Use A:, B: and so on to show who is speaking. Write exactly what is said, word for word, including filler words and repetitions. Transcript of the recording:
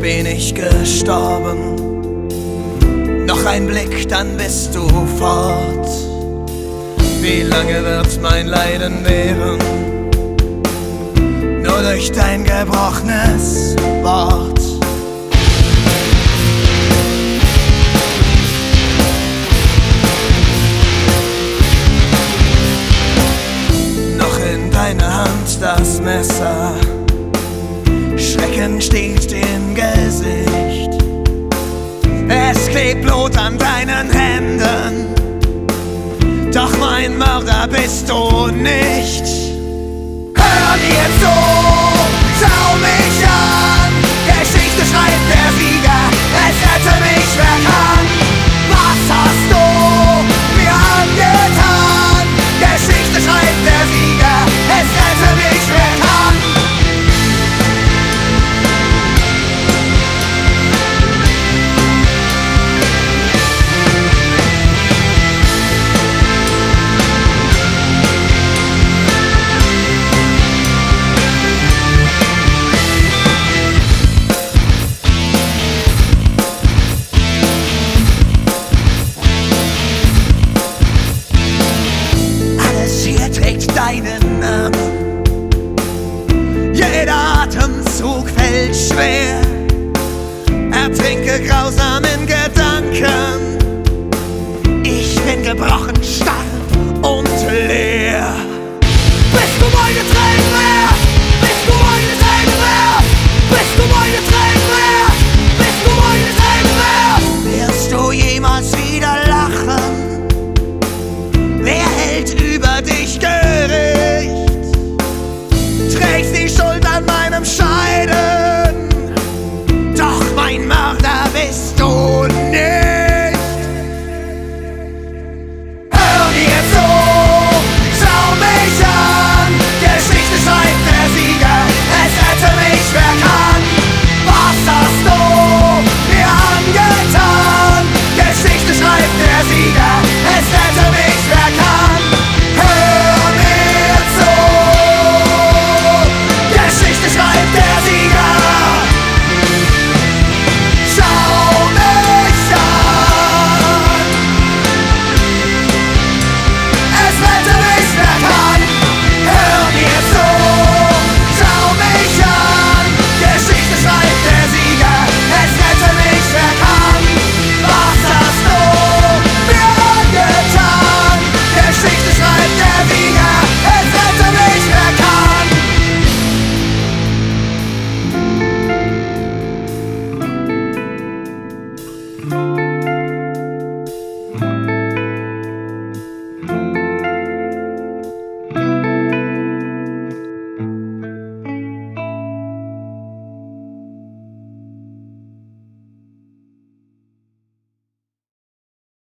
A: bin ich gestorben. Noch ein Blick, dann bist du fort. Wie lange wird mein Leiden währen? Nur durch dein gebrochenes Wort. Noch in deiner Hand das Messer, Schrecken steht im Gesicht. Es klebt Blut an deinen Händen, doch mein Mörder bist du nicht. Hör mir zu, schau mich an. Geschichte schreibt der Sieger, es rette mich wer kann. Was hast du mir angetan? Geschichte schreibt der Sieger, es rette mich wer kann. Deinen Namen, jeder Atemzug fällt schwer. Ertrinke grausam in Gedanken, ich bin gebrochen, stark.